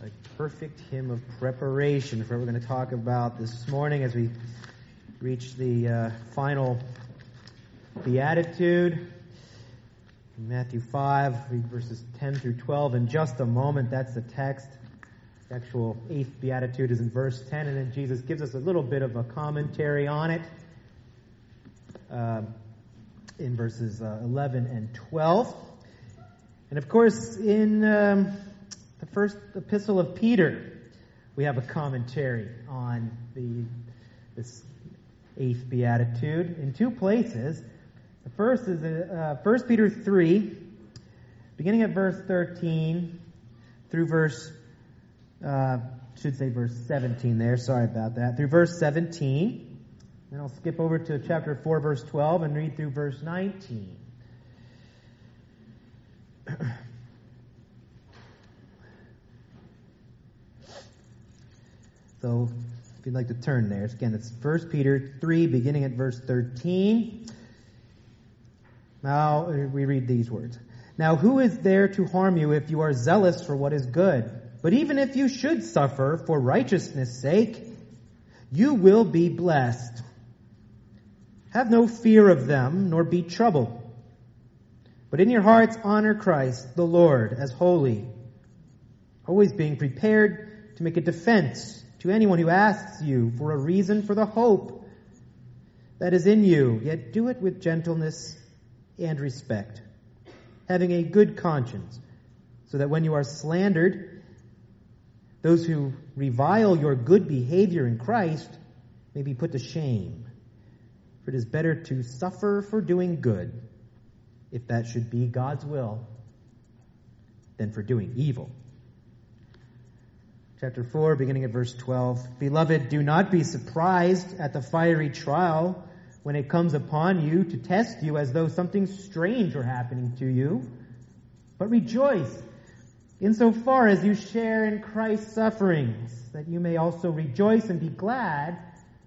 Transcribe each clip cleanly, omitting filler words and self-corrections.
a perfect hymn of preparation for what we're going to talk about this morning as we reach the final beatitude. In Matthew 5, read verses 10 through 12 in just a moment. That's the text. The actual 8th beatitude is in verse 10, and then Jesus gives us a little bit of a commentary on it in verses 11 and 12. And of course, in the first epistle of Peter, we have a commentary on this 8th beatitude in two places. The first is 1 Peter 3, beginning at verse 13 through verse 17 there. Sorry about that. Through verse 17. Then I'll skip over to chapter 4, verse 12, and read through verse 19. So, if you'd like to turn there, again, it's 1 Peter 3, beginning at verse 13. Now, we read these words. Now, who is there to harm you if you are zealous for what is good? But even if you should suffer for righteousness' sake, you will be blessed. Have no fear of them, nor be troubled. But in your hearts honor Christ, the Lord, as holy, always being prepared to make a defense to anyone who asks you for a reason for the hope that is in you, yet do it with gentleness and respect, having a good conscience, so that when you are slandered, those who revile your good behavior in Christ may be put to shame. For it is better to suffer for doing good, if that should be God's will, than for doing evil. Chapter 4, beginning at verse 12. Beloved, do not be surprised at the fiery trial when it comes upon you to test you as though something strange were happening to you. But rejoice insofar as you share in Christ's sufferings, that you may also rejoice and be glad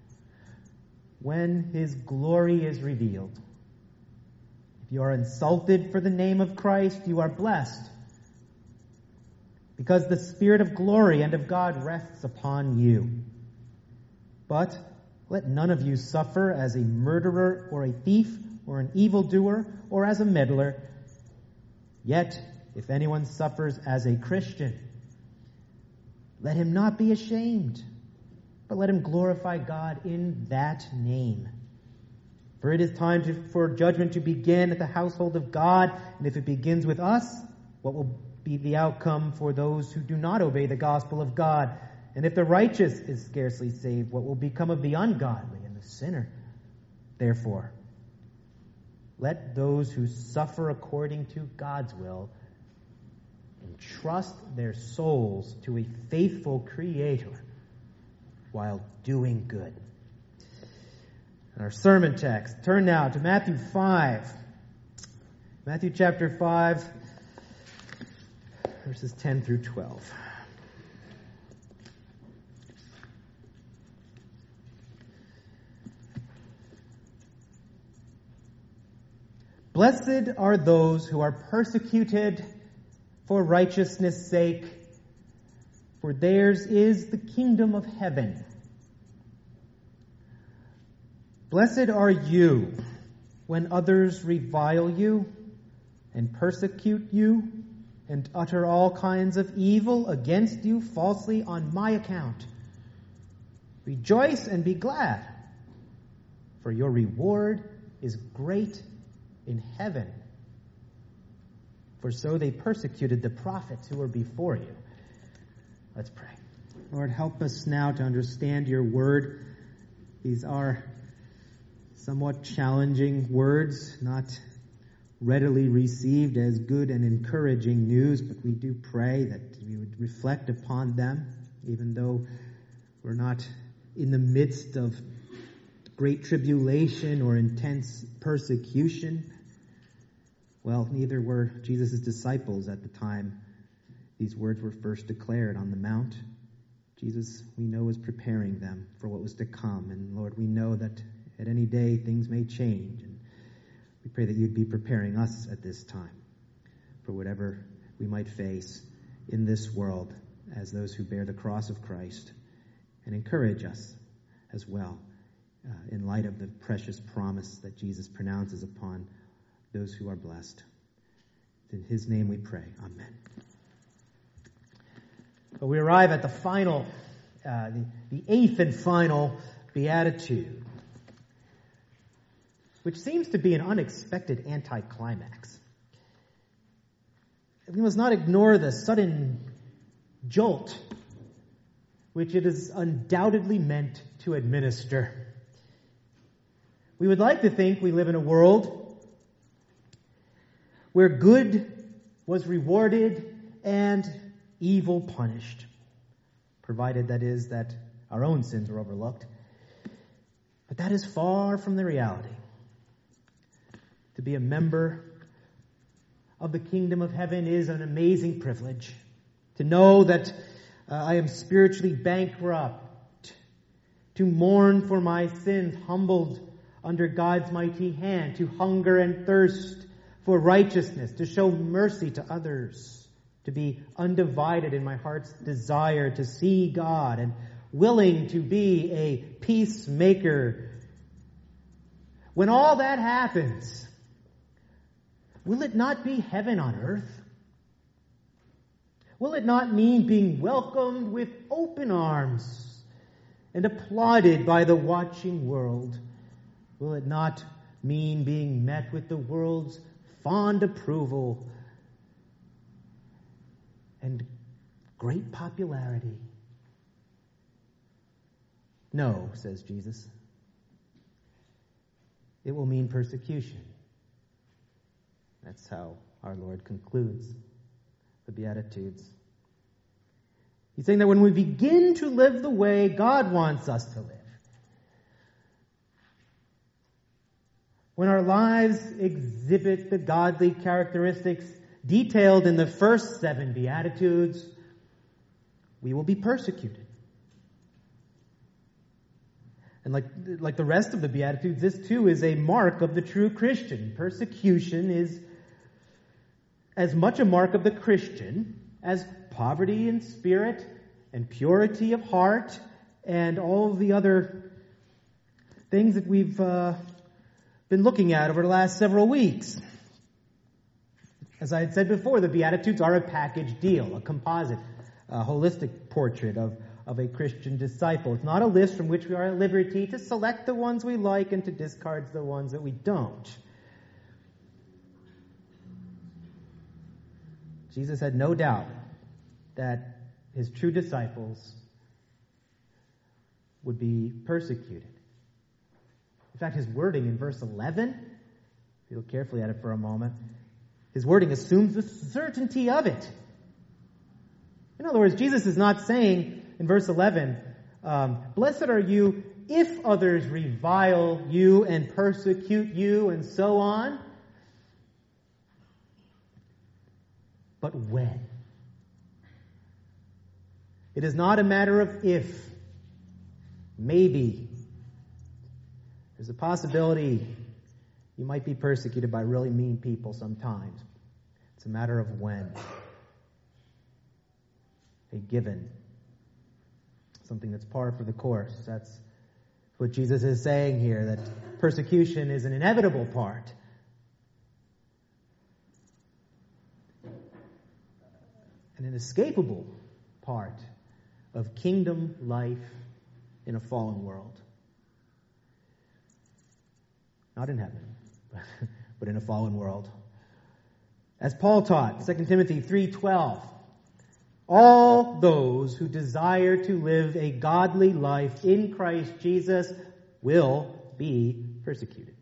when his glory is revealed. If you are insulted for the name of Christ, you are blessed, because the Spirit of glory and of God rests upon you. But let none of you suffer as a murderer or a thief or an evildoer or as a meddler. Yet, if anyone suffers as a Christian, let him not be ashamed, but let him glorify God in that name. For it is time for judgment to begin at the household of God, and if it begins with us, what will be the outcome for those who do not obey the gospel of God? And if the righteous is scarcely saved, what will become of the ungodly and the sinner? Therefore, let those who suffer according to God's will entrust their souls to a faithful Creator while doing good. And our sermon text, turn now to Matthew 5. Matthew chapter 5, verses 10 through 12. Blessed are those who are persecuted for righteousness' sake, for theirs is the kingdom of heaven. Blessed are you when others revile you and persecute you and utter all kinds of evil against you falsely on my account. Rejoice and be glad, for your reward is great in heaven. For so they persecuted the prophets who were before you. Let's pray. Lord, help us now to understand your word. These are somewhat challenging words, not readily received as good and encouraging news, but we do pray that we would reflect upon them, even though we're not in the midst of great tribulation or intense persecution. Well, neither were Jesus' disciples at the time these words were first declared on the Mount. Jesus, we know, is preparing them for what was to come. And Lord, we know that at any day things may change. And we pray that you'd be preparing us at this time for whatever we might face in this world as those who bear the cross of Christ, and encourage us as well in light of the precious promise that Jesus pronounces upon those who are blessed. In his name we pray. Amen. But we arrive at the final, the eighth and final beatitude, which seems to be an unexpected anticlimax. We must not ignore the sudden jolt which it is undoubtedly meant to administer. We would like to think we live in a world where good was rewarded and evil punished, provided that is that our own sins are overlooked. But that is far from the reality. To be a member of the kingdom of heaven is an amazing privilege. To know that I am spiritually bankrupt, to mourn for my sins, humbled under God's mighty hand, to hunger and thirst for righteousness, to show mercy to others, to be undivided in my heart's desire to see God, and willing to be a peacemaker. When all that happens, will it not be heaven on earth? Will it not mean being welcomed with open arms and applauded by the watching world? Will it not mean being met with the world's fond approval and great popularity? No, says Jesus. It will mean persecution. That's how our Lord concludes the Beatitudes. He's saying that when we begin to live the way God wants us to live, when our lives exhibit the godly characteristics detailed in the first 7 Beatitudes, we will be persecuted. And like the rest of the Beatitudes, this too is a mark of the true Christian. Persecution is as much a mark of the Christian as poverty in spirit and purity of heart and all of the other things that we've been looking at over the last several weeks. As I had said before, the Beatitudes are a package deal, a composite, a holistic portrait of a Christian disciple. It's not a list from which we are at liberty to select the ones we like and to discard the ones that we don't. Jesus had no doubt that his true disciples would be persecuted. In fact, his wording in verse 11, if you look carefully at it for a moment, his wording assumes the certainty of it. In other words, Jesus is not saying in verse 11, blessed are you if others revile you and persecute you and so on. But when? It is not a matter of if, maybe. There's a possibility you might be persecuted by really mean people sometimes. It's a matter of when. A given. Something that's par for the course. That's what Jesus is saying here, that persecution is an inevitable part. An inescapable part of kingdom life in a fallen world. Not in heaven, but in a fallen world. As Paul taught, 2 Timothy 3:12, all those who desire to live a godly life in Christ Jesus will be persecuted.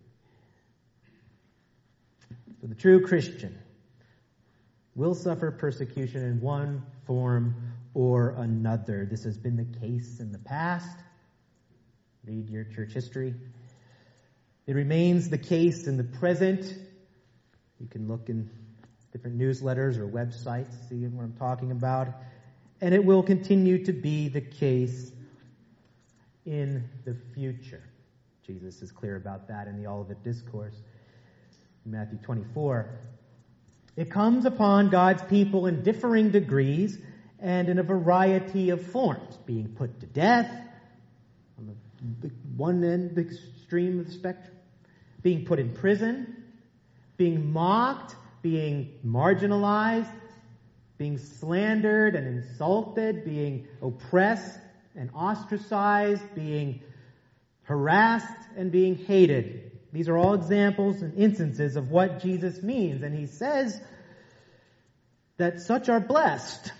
So the true Christian will suffer persecution in one form or another. This has been the case in the past. Read your church history. It remains the case in the present. You can look in different newsletters or websites, see what I'm talking about. And it will continue to be the case in the future. Jesus is clear about that in the Olivet Discourse in Matthew 24. It comes upon God's people in differing degrees and in a variety of forms, being put to death, on the one end, the extreme of the spectrum, being put in prison, being mocked, being marginalized, being slandered and insulted, being oppressed and ostracized, being harassed and being hated. These are all examples and instances of what Jesus means. And he says that such are blessed,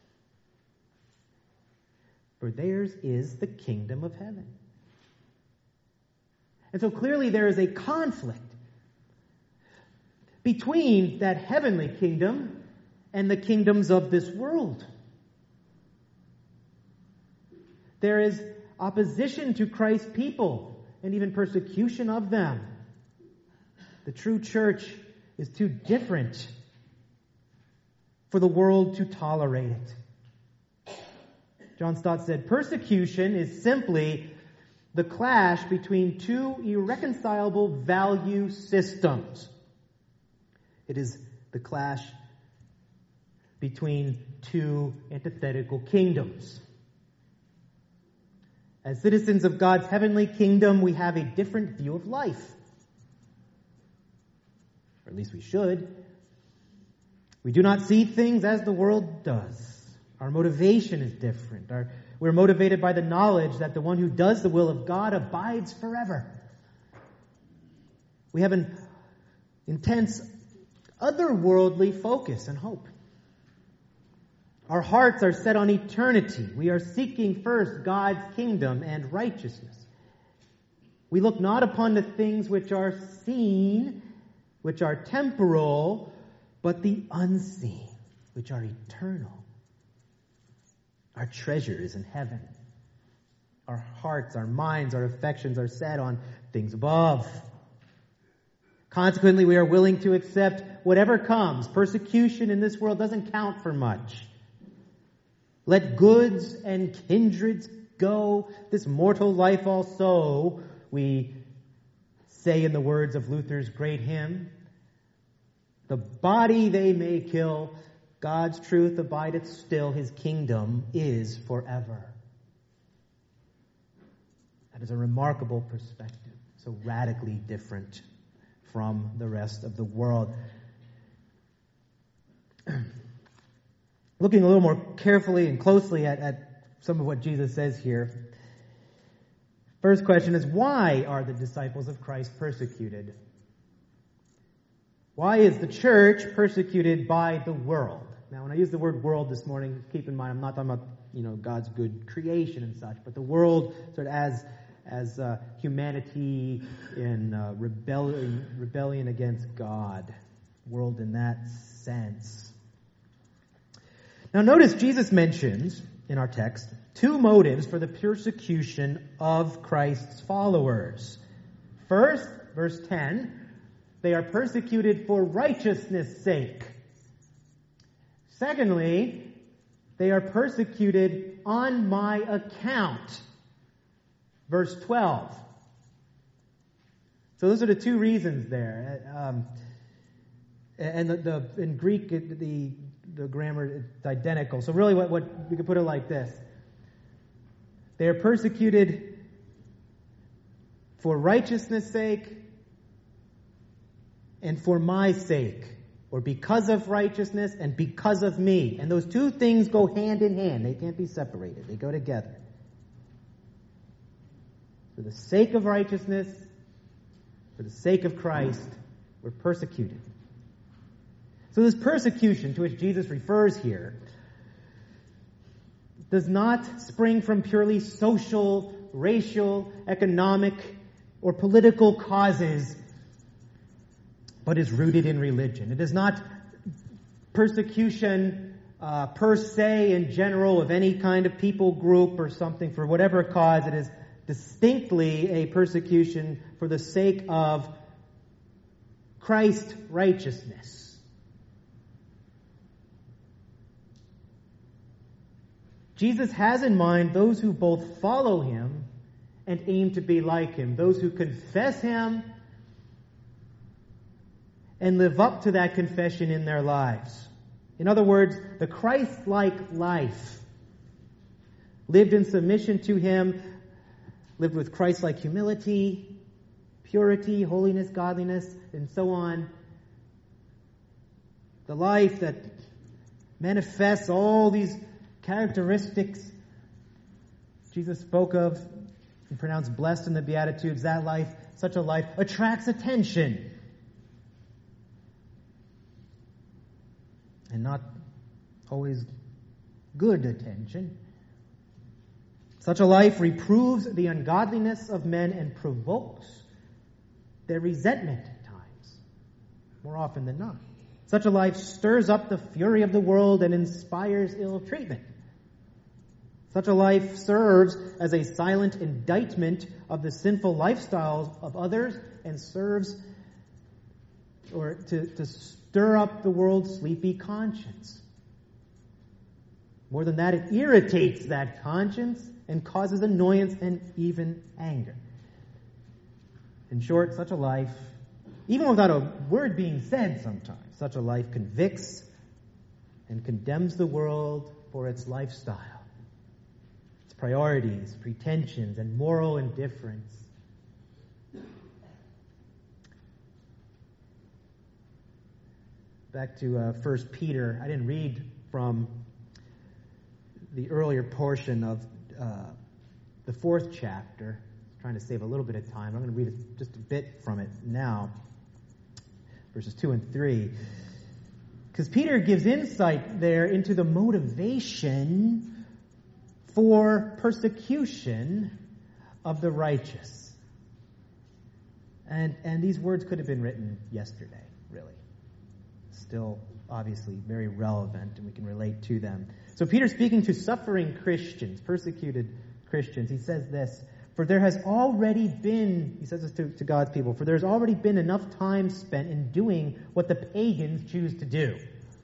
for theirs is the kingdom of heaven. And so clearly there is a conflict between that heavenly kingdom and the kingdoms of this world. There is opposition to Christ's people and even persecution of them. The true church is too different for the world to tolerate it. John Stott said, persecution is simply the clash between two irreconcilable value systems. It is the clash between two antithetical kingdoms. As citizens of God's heavenly kingdom, we have a different view of life. Or at least we should. We do not see things as the world does. Our motivation is different. We're motivated by the knowledge that the one who does the will of God abides forever. We have an intense otherworldly focus and hope. Our hearts are set on eternity. We are seeking first God's kingdom and righteousness. We look not upon the things which are seen, which are temporal, but the unseen, which are eternal. Our treasure is in heaven. Our hearts, our minds, our affections are set on things above. Consequently, we are willing to accept whatever comes. Persecution in this world doesn't count for much. Let goods and kindreds go, this mortal life also, we say in the words of Luther's great hymn, the body they may kill, God's truth abideth still, his kingdom is forever. That is a remarkable perspective, so radically different from the rest of the world. Looking a little more carefully and closely at some of what Jesus says here. First question is, why are the disciples of Christ persecuted? Why is the church persecuted by the world? Now, when I use the word world this morning, keep in mind I'm not talking about God's good creation and such, but the world sort of as humanity in rebellion against God. World in that sense. Now notice Jesus mentions in our text two motives for the persecution of Christ's followers. First, verse 10, they are persecuted for righteousness' sake. Secondly, they are persecuted on my account. Verse 12. So those are the two reasons there. And in Greek, the grammar is identical. So really what we could put it like this. They are persecuted for righteousness' sake and for my sake, or because of righteousness and because of me. And those two things go hand in hand. They can't be separated. They go together. For the sake of righteousness, for the sake of Christ, we're persecuted. So this persecution to which Jesus refers here does not spring from purely social, racial, economic, or political causes, but is rooted in religion. It is not persecution per se in general of any kind of people group or something for whatever cause. It is distinctly a persecution for the sake of Christ's righteousness. Jesus has in mind those who both follow him and aim to be like him, those who confess him and live up to that confession in their lives. In other words, the Christ-like life, lived in submission to Him, lived with Christ-like humility, purity, holiness, godliness, and so on. The life that manifests all these characteristics Jesus spoke of and pronounced blessed in the Beatitudes, that life, such a life, attracts attention. And not always good attention. Such a life reproves the ungodliness of men and provokes their resentment at times, more often than not. Such a life stirs up the fury of the world and inspires ill treatment. Such a life serves as a silent indictment of the sinful lifestyles of others and serves to stir up the world's sleepy conscience. More than that, it irritates that conscience and causes annoyance and even anger. In short, such a life, even without a word being said sometimes, such a life convicts and condemns the world for its lifestyle, its priorities, pretensions, and moral indifference. Back to 1 Peter. I didn't read from the earlier portion of the 4th chapter. I'm trying to save a little bit of time. I'm going to read just a bit from it now. Verses 2 and 3. Because Peter gives insight there into the motivation for persecution of the righteous. And these words could have been written yesterday, really. Still, obviously, very relevant, and we can relate to them. So Peter's speaking to suffering Christians, persecuted Christians. He says this, for there has already been, he says this to God's people, for there's already been enough time spent in doing what the pagans choose to do.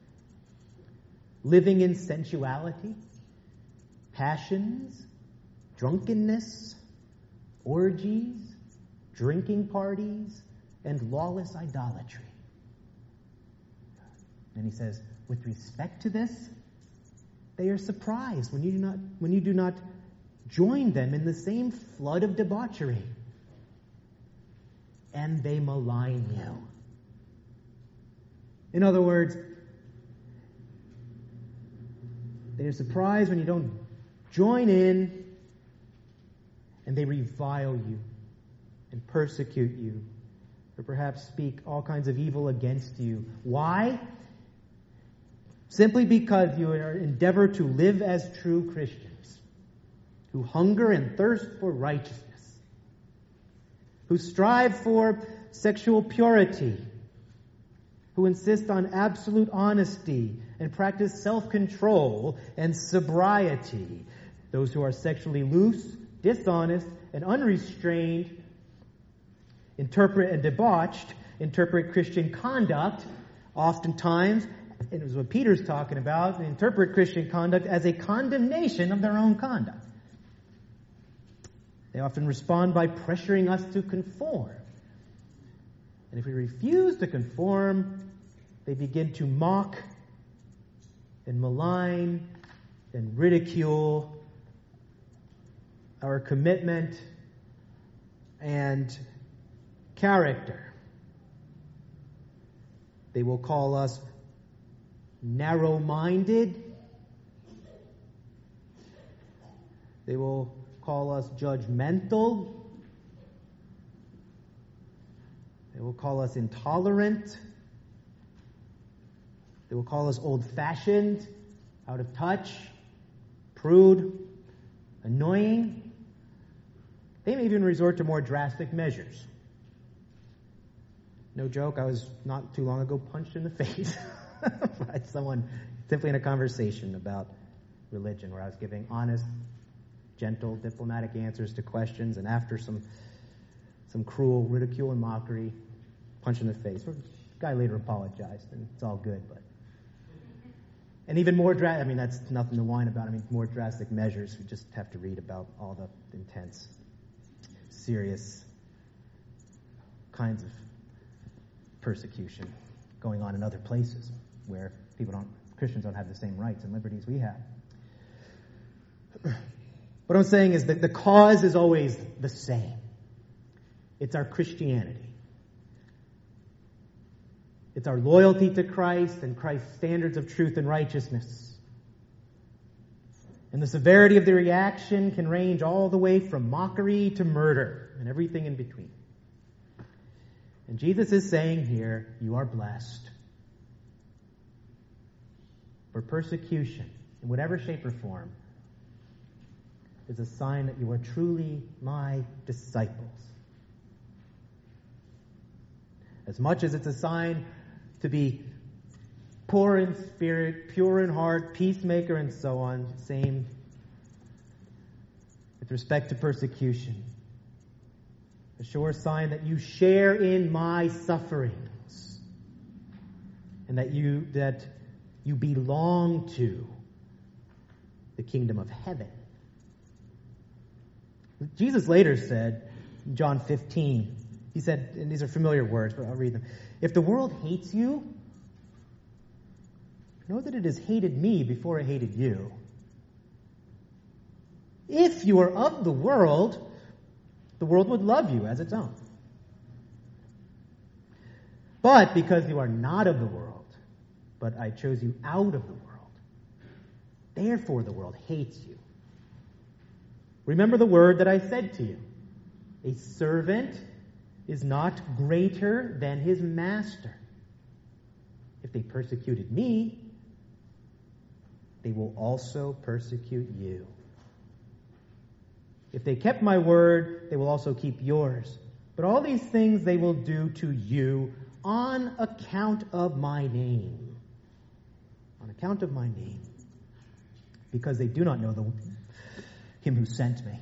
Living in sensuality, passions, drunkenness, orgies, drinking parties, and lawless idolatry. And he says, with respect to this, they are surprised when you do not join them in the same flood of debauchery. And they malign you. In other words, they are surprised when you don't join in, and they revile you and persecute you, or perhaps speak all kinds of evil against you. Why? Simply because you are endeavor to live as true Christians, who hunger and thirst for righteousness, who strive for sexual purity, who insist on absolute honesty and practice self-control and sobriety, those who are sexually loose, dishonest, and unrestrained, interpret Christian conduct, oftentimes, and it was what Peter's talking about, they interpret Christian conduct as a condemnation of their own conduct. They often respond by pressuring us to conform. And if we refuse to conform, they begin to mock and malign and ridicule our commitment and character. They will call us narrow-minded. They will call us judgmental. They will call us intolerant. They will call us old-fashioned, out of touch, prude, annoying. They may even resort to more drastic measures. No joke, I was not too long ago punched in the face by someone simply in a conversation about religion, where I was giving honest, gentle, diplomatic answers to questions, and after some cruel ridicule and mockery, punch in the face. The guy later apologized, and it's all good, but... And even more that's nothing to whine about. More drastic measures. We just have to read about all the intense, serious kinds of persecution going on in other places where people don't Christians don't have the same rights and liberties we have. What I'm saying is that the cause is always the same. It's our Christianity. It's our loyalty to Christ and Christ's standards of truth and righteousness. And the severity of the reaction can range all the way from mockery to murder and everything in between. And Jesus is saying here, you are blessed. For persecution, in whatever shape or form, is a sign that you are truly my disciples. As much as it's a sign to be poor in spirit, pure in heart, peacemaker, and so on, same with respect to persecution. A sure sign that you share in my sufferings and that you belong to the kingdom of heaven. Jesus later said, in John 15, he said, and these are familiar words, but I'll read them. If the world hates you, know that it has hated me before it hated you. If you are of the world would love you as its own. But because you are not of the world, but I chose you out of the world, therefore the world hates you. Remember the word that I said to you. A servant is not greater than his master. If they persecuted me, they will also persecute you. If they kept my word, they will also keep yours. But all these things they will do to you on account of my name. On account of my name. Because they do not know him who sent me.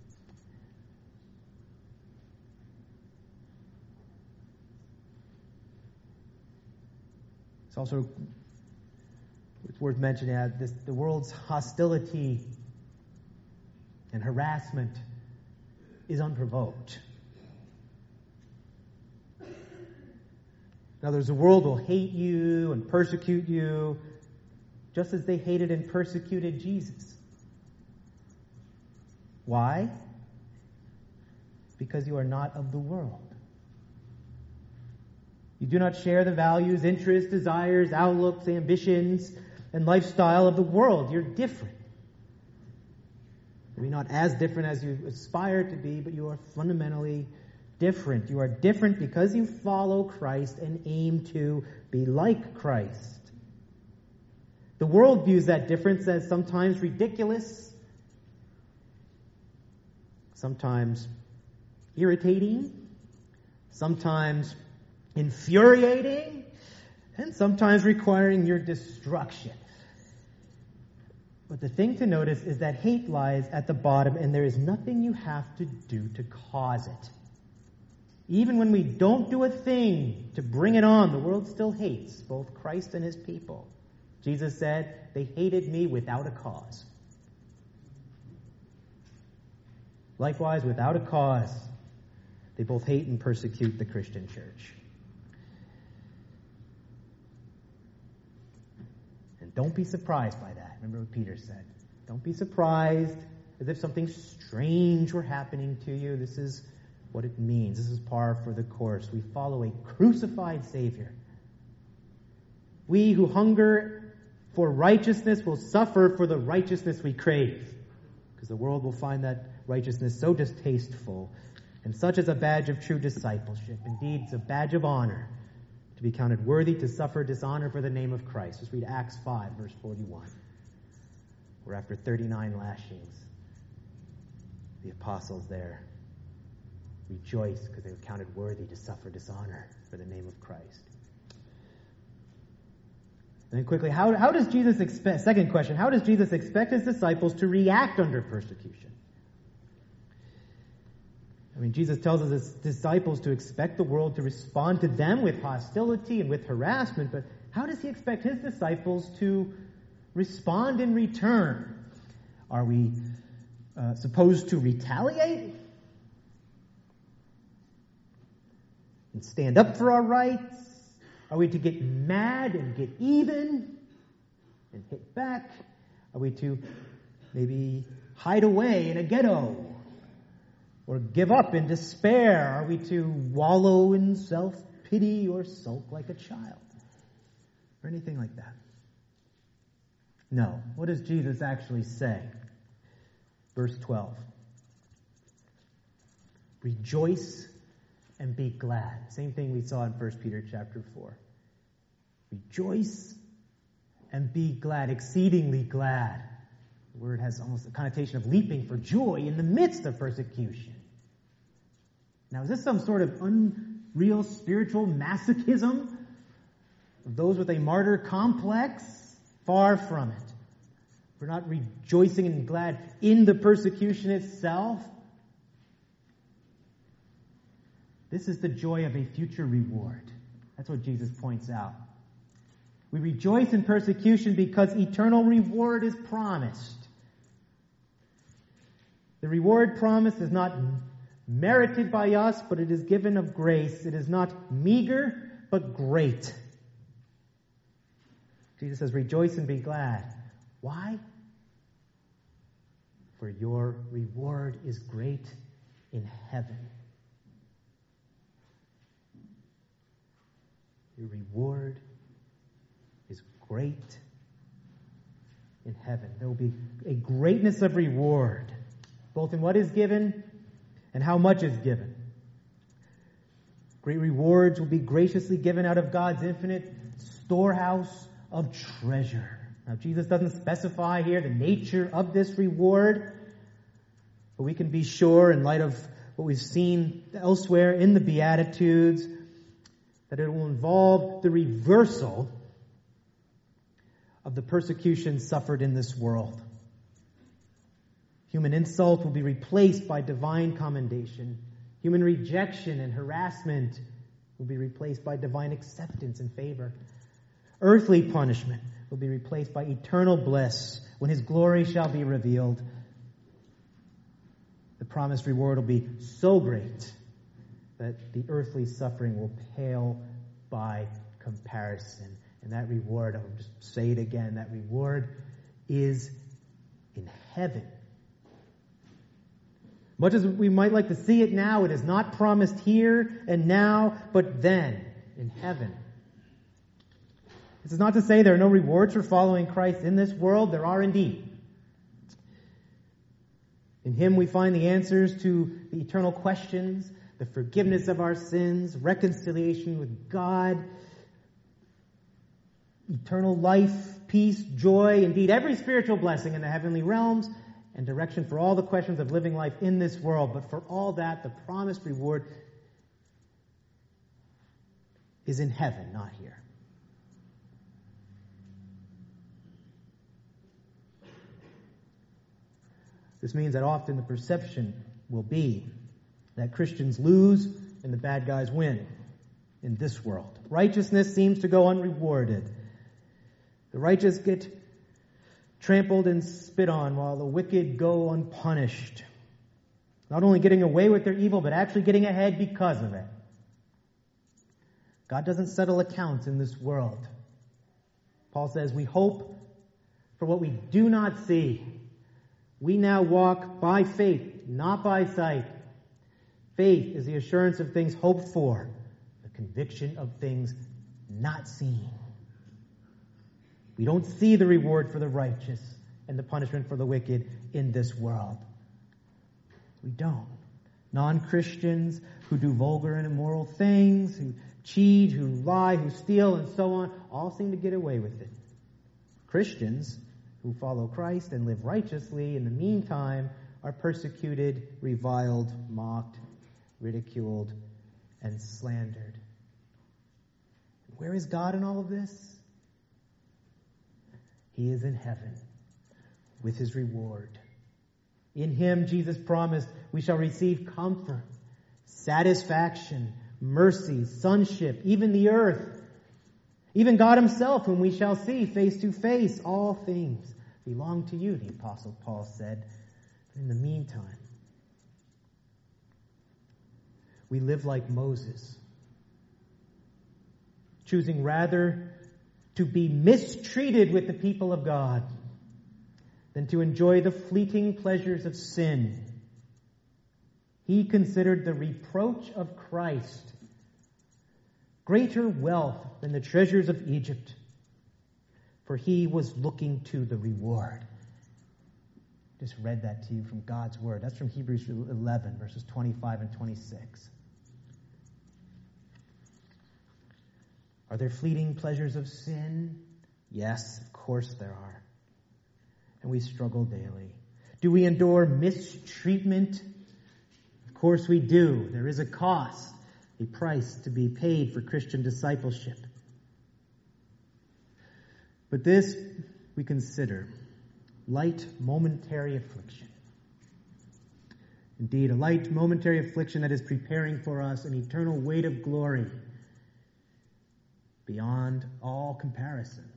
It's also worth mentioning that the world's hostility and harassment is unprovoked. In other words, the world will hate you and persecute you just as they hated and persecuted Jesus. Why? Because you are not of the world. You do not share the values, interests, desires, outlooks, ambitions, and lifestyle of the world. You're different. Maybe not as different as you aspire to be, but you are fundamentally different. You are different because you follow Christ and aim to be like Christ. The world views that difference as sometimes ridiculous, sometimes irritating, sometimes infuriating, and sometimes requiring your destruction. But the thing to notice is that hate lies at the bottom, and there is nothing you have to do to cause it. Even when we don't do a thing to bring it on, the world still hates both Christ and his people. Jesus said, they hated me without a cause. Likewise, without a cause, they both hate and persecute the Christian church. And don't be surprised by that. Remember what Peter said. Don't be surprised as if something strange were happening to you. This is what it means. This is par for the course. We follow a crucified Savior. We who hunger for righteousness will suffer for the righteousness we crave, because the world will find that righteousness so distasteful, and such is a badge of true discipleship. Indeed, it's a badge of honor to be counted worthy to suffer dishonor for the name of Christ. Just read Acts 5, verse 41, where after 39 lashings, the apostles there rejoice because they were counted worthy to suffer dishonor for the name of Christ. And then quickly, how does Jesus expect, second question, how does Jesus expect his disciples to react under persecution? I mean, Jesus tells his disciples to expect the world to respond to them with hostility and with harassment, but how does he expect his disciples to respond in return? Are we supposed to retaliate and stand up for our rights? Are we to get mad and get even? and hit back? Are we to maybe hide away in a ghetto? Or give up in despair? Are we to wallow in self-pity or sulk like a child? Or anything like that? No. What does Jesus actually say? Verse 12. Rejoice and be glad. Same thing we saw in 1 Peter chapter 4. Rejoice and be glad, exceedingly glad. The word has almost a connotation of leaping for joy in the midst of persecution. Now, is this some sort of unreal spiritual masochism of those with a martyr complex? Far from it. We're not rejoicing and glad in the persecution itself. This is the joy of a future reward. That's what Jesus points out. We rejoice in persecution because eternal reward is promised. The reward promised is not merited by us, but it is given of grace. It is not meager, but great. Jesus says, rejoice and be glad. Why? For your reward is great in heaven. Your reward is great in heaven. There will be a greatness of reward, both in what is given and how much is given. Great rewards will be graciously given out of God's infinite storehouse of treasure. Now, Jesus doesn't specify here the nature of this reward, but we can be sure, in light of what we've seen elsewhere in the Beatitudes, that it will involve the reversal of the persecution suffered in this world. Human insult will be replaced by divine commendation. Human rejection and harassment will be replaced by divine acceptance and favor. Earthly punishment will be replaced by eternal bliss when His glory shall be revealed. The promised reward will be so great that the earthly suffering will pale by comparison. And that reward, I'll just say it again, that reward is in heaven. Much as we might like to see it now, it is not promised here and now, but then, in heaven. This is not to say there are no rewards for following Christ in this world. There are indeed. In Him we find the answers to the eternal questions, the forgiveness of our sins, reconciliation with God, eternal life, peace, joy, indeed every spiritual blessing in the heavenly realms, and direction for all the questions of living life in this world. But for all that, the promised reward is in heaven, not here. This means that often the perception will be that Christians lose and the bad guys win in this world. Righteousness seems to go unrewarded. The righteous get trampled and spit on while the wicked go unpunished. Not only getting away with their evil, but actually getting ahead because of it. God doesn't settle accounts in this world. Paul says, we hope for what we do not see. We now walk by faith, not by sight. Faith is the assurance of things hoped for, the conviction of things not seen. We don't see the reward for the righteous and the punishment for the wicked in this world. We don't. Non-Christians who do vulgar and immoral things, who cheat, who lie, who steal, and so on, all seem to get away with it. Christians who follow Christ and live righteously in the meantime are persecuted, reviled, mocked, ridiculed, and slandered. Where is God in all of this? He is in heaven with His reward. In Him, Jesus promised, we shall receive comfort, satisfaction, mercy, sonship, even the earth, even God Himself, whom we shall see face to face. All things belong to you, the Apostle Paul said. In the meantime, we live like Moses, choosing rather to be mistreated with the people of God than to enjoy the fleeting pleasures of sin. He considered the reproach of Christ greater wealth than the treasures of Egypt, for he was looking to the reward. Just read that to you from God's word. That's from Hebrews 11, verses 25 and 26. Are there fleeting pleasures of sin? Yes, of course there are. And we struggle daily. Do we endure mistreatment? Of course we do. There is a cost, a price to be paid for Christian discipleship. But this we consider light momentary affliction. Indeed, a light momentary affliction that is preparing for us an eternal weight of glory beyond all comparison.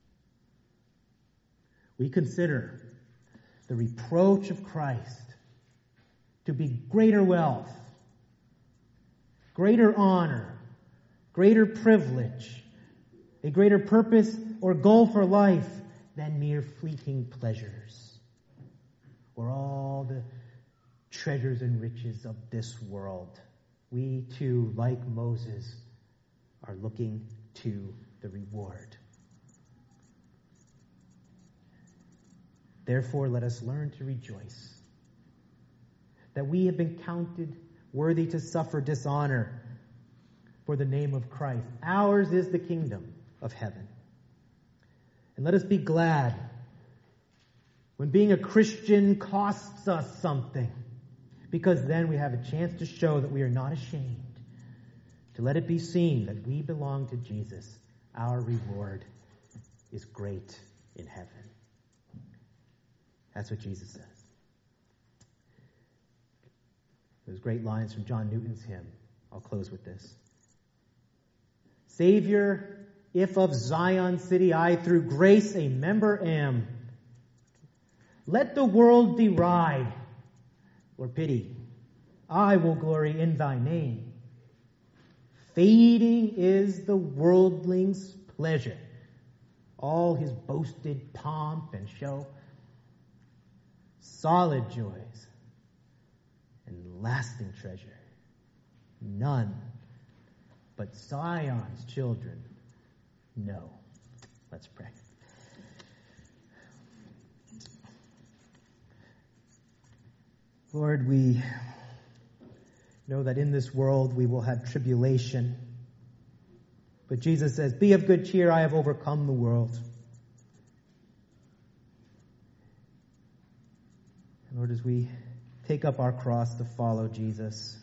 We consider the reproach of Christ to be greater wealth, greater honor, greater privilege, a greater purpose or goal for life than mere fleeting pleasures or all the treasures and riches of this world. We too, like Moses, are looking to the reward. Therefore, let us learn to rejoice that we have been counted worthy to suffer dishonor for the name of Christ. Ours is the kingdom of heaven. And let us be glad when being a Christian costs us something, because then we have a chance to show that we are not ashamed, to let it be seen that we belong to Jesus. Our reward is great in heaven. That's what Jesus says. Those great lines from John Newton's hymn. I'll close with this. Savior, if of Zion city I through grace a member am, let the world deride or pity. I will glory in thy name. Fading is the worldling's pleasure, all his boasted pomp and show. Solid joys and lasting treasure, none but Zion's children know. Let's pray. Lord, we know that in this world we will have tribulation. But Jesus says, be of good cheer, I have overcome the world. And Lord, as we take up our cross to follow Jesus,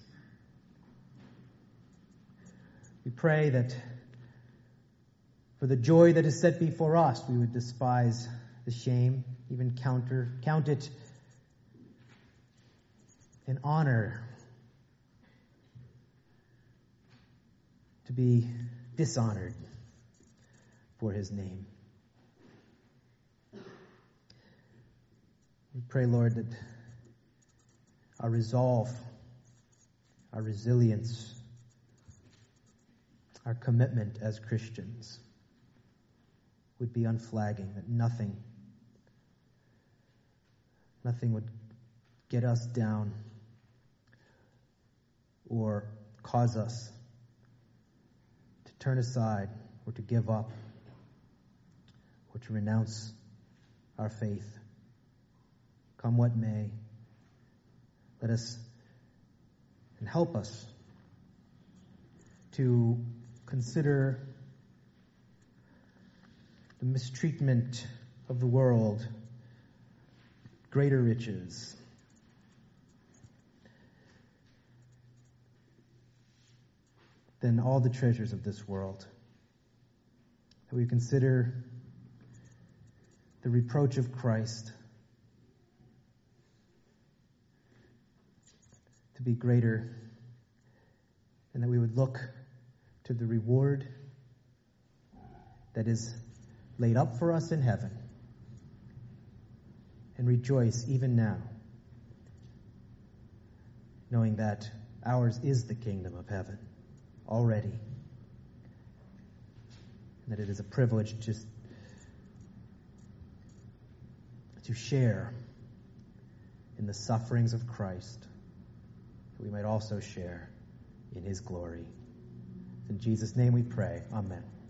we pray that for the joy that is set before us, we would despise the shame, even count it an honor to be dishonored for his name. We pray, Lord, that our resolve, our resilience, our commitment as Christians would be unflagging, that nothing would get us down or cause us to turn aside or to give up or to renounce our faith. Come what may, let us and help us to consider the mistreatment of the world greater riches. Than all the treasures of this world. That we consider the reproach of Christ to be greater, and that we would look to the reward that is laid up for us in heaven and rejoice even now, knowing that ours is the kingdom of heaven already. and that it is a privilege to share in the sufferings of Christ, that we might also share in his glory. In Jesus' name we pray. Amen.